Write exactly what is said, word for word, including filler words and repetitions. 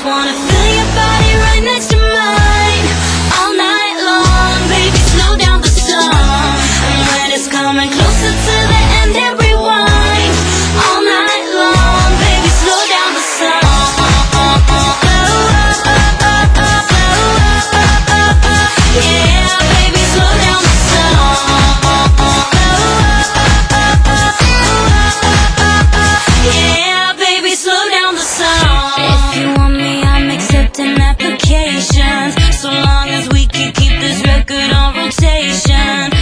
wanna feel your body right next to mine all night long. Baby, slow down the song, and when it's coming closer to the end, hit rewind all night long. Baby, slow down the song. Yeah, baby, slow down the song. Yeah, baby, slow down the song. If you want me, I'm accepting applications, so long as we can keep this record on rotation.